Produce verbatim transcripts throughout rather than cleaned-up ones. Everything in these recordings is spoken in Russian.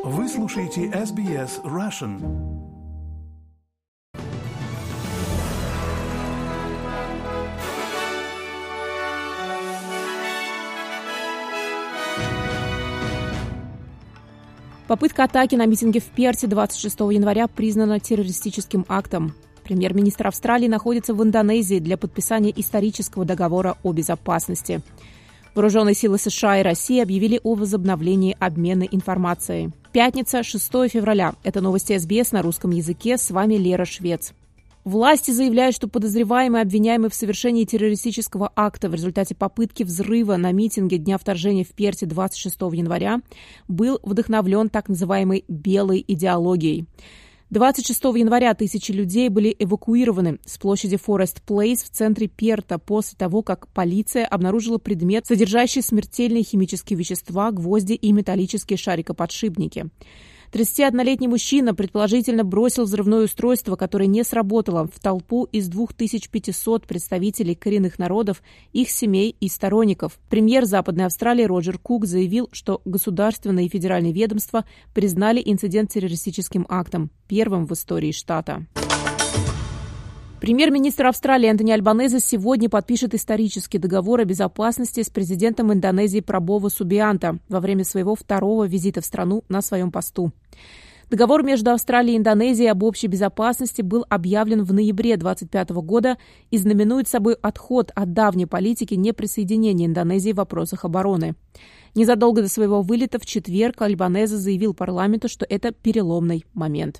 Вы слушаете эс би эс Russian. Попытка атаки на митинге в Перте двадцать шестого января признана террористическим актом. Премьер-министр Австралии находится в Индонезии для подписания исторического договора о безопасности. Вооруженные силы США и России объявили о возобновлении обмена информацией. Пятница, шестого февраля. Это новости эс би эс на русском языке. С вами Лера Швец. Власти заявляют, что подозреваемый, обвиняемый в совершении террористического акта в результате попытки взрыва на митинге Дня вторжения в Перте двадцать шестого января был вдохновлен так называемой «белой идеологией». двадцать шестого января тысячи людей были эвакуированы с площади Форест Плейс в центре Перта после того, как полиция обнаружила предмет, содержащий смертельные химические вещества, гвозди и металлические шарикоподшипники. тридцатиоднолетний мужчина предположительно бросил взрывное устройство, которое не сработало, в толпу из двух тысяч пятисот представителей коренных народов, их семей и сторонников. Премьер Западной Австралии Роджер Кук заявил, что государственные и федеральные ведомства признали инцидент террористическим актом, первым в истории штата. Премьер-министр Австралии Энтони Альбанезе сегодня подпишет исторический договор о безопасности с президентом Индонезии Прабово Субианто во время своего второго визита в страну на своем посту. Договор между Австралией и Индонезией об общей безопасности был объявлен в ноябре две тысячи двадцать пятого года и знаменует собой отход от давней политики неприсоединения Индонезии в вопросах обороны. Незадолго до своего вылета в четверг Альбанезе заявил парламенту, что это переломный момент.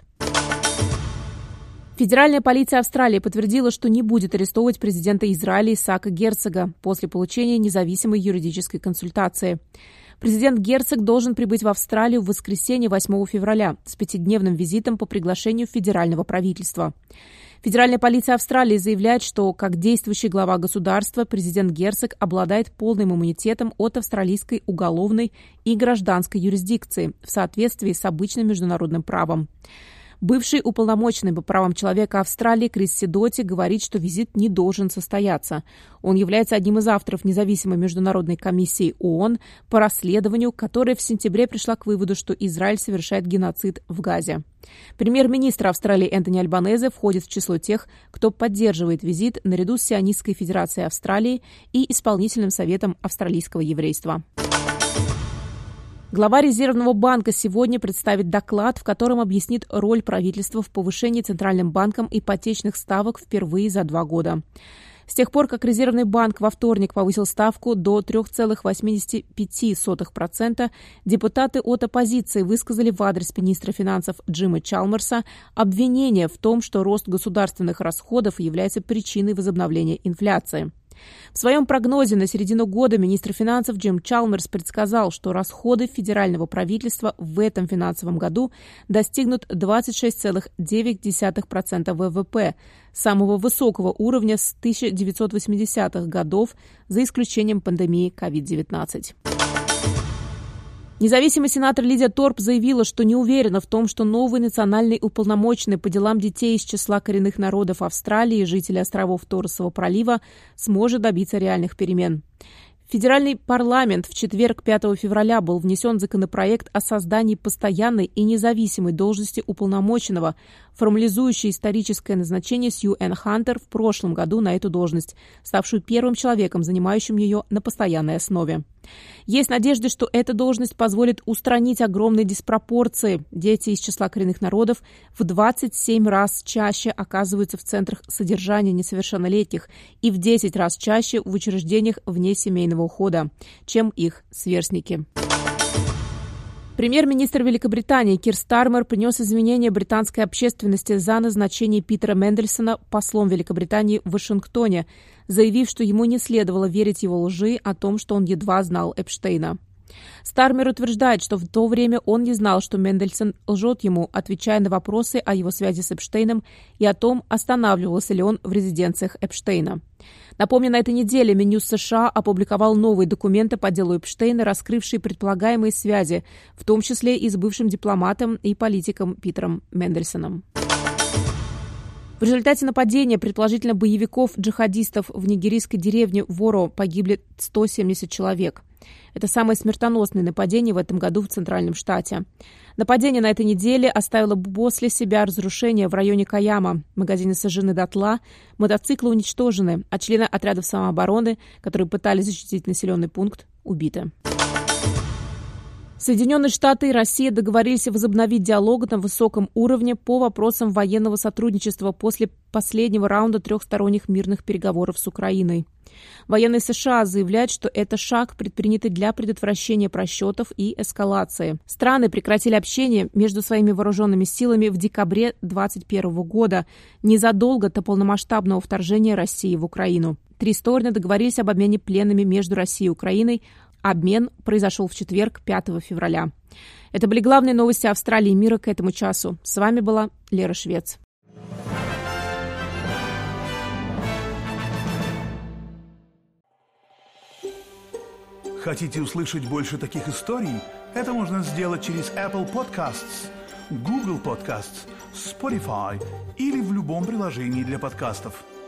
Федеральная полиция Австралии подтвердила, что не будет арестовывать президента Израиля Исаака Герцога после получения независимой юридической консультации. Президент Герцог должен прибыть в Австралию в воскресенье восьмого февраля с пятидневным визитом по приглашению федерального правительства. Федеральная полиция Австралии заявляет, что как действующий глава государства президент Герцог обладает полным иммунитетом от австралийской уголовной и гражданской юрисдикции в соответствии с обычным международным правом. Бывший уполномоченный по правам человека Австралии Крис Сидоти говорит, что визит не должен состояться. Он является одним из авторов независимой международной комиссии ООН по расследованию, которая в сентябре пришла к выводу, что Израиль совершает геноцид в Газе. Премьер-министр Австралии Энтони Альбанезе входит в число тех, кто поддерживает визит наряду с Сионистской федерацией Австралии и Исполнительным советом австралийского еврейства. Глава Резервного банка сегодня представит доклад, в котором объяснит роль правительства в повышении Центральным банком ипотечных ставок впервые за два года. С тех пор, как Резервный банк во вторник повысил ставку до три целых восемьдесят пять сотых процента, депутаты от оппозиции высказали в адрес министра финансов Джима Чалмерса обвинение в том, что рост государственных расходов является причиной возобновления инфляции. В своем прогнозе на середину года министр финансов Джим Чалмерс предсказал, что расходы федерального правительства в этом финансовом году достигнут двадцать шесть целых девять десятых процента вэ вэ пэ, самого высокого уровня с тысяча девятьсот восьмидесятых годов, за исключением пандемии ковид девятнадцать. Независимый сенатор Лидия Торп заявила, что не уверена в том, что новый национальный уполномоченный по делам детей из числа коренных народов Австралии и жителей островов Торресового пролива сможет добиться реальных перемен. В федеральный парламент в четверг, пятого февраля, был внесен законопроект о создании постоянной и независимой должности уполномоченного, формализующий историческое назначение Сью Энн Хантер в прошлом году на эту должность, ставшую первым человеком, занимающим ее на постоянной основе. Есть надежда, что эта должность позволит устранить огромные диспропорции. Дети из числа коренных народов в двадцать семь раз чаще оказываются в центрах содержания несовершеннолетних и в десять раз чаще в учреждениях вне семейного ухода, чем их сверстники. Премьер-министр Великобритании Кир Стармер принес извинения британской общественности за назначение Питера Мендельсона послом Великобритании в Вашингтоне, заявив, что ему не следовало верить его лжи о том, что он едва знал Эпштейна. Стармер утверждает, что в то время он не знал, что Мендельсон лжет ему, отвечая на вопросы о его связи с Эпштейном и о том, останавливался ли он в резиденциях Эпштейна. Напомню, на этой неделе Минюс США опубликовал новые документы по делу Эпштейна, раскрывшие предполагаемые связи, в том числе и с бывшим дипломатом и политиком Питером Мендельсоном. В результате нападения, предположительно боевиков-джихадистов, в нигерийской деревне Воро погибли сто семьдесят человек. Это самое смертоносное нападение в этом году в Центральном штате. Нападение на этой неделе оставило после себя разрушения в районе Каяма. Магазины сожжены дотла, мотоциклы уничтожены, а члены отрядов самообороны, которые пытались защитить населенный пункт, убиты. Соединенные Штаты и Россия договорились возобновить диалог на высоком уровне по вопросам военного сотрудничества после последнего раунда трехсторонних мирных переговоров с Украиной. Военные США заявляют, что это шаг, предпринятый для предотвращения просчетов и эскалации. Страны прекратили общение между своими вооруженными силами в декабре две тысячи двадцать первого года, незадолго до полномасштабного вторжения России в Украину. Три стороны договорились об обмене пленными между Россией и Украиной. Обмен произошел в четверг, пятого февраля. Это были главные новости Австралии и мира к этому часу. С вами была Лера Швец. Хотите услышать больше таких историй? Это можно сделать через Apple Podcasts, Google Podcasts, Spotify или в любом приложении для подкастов.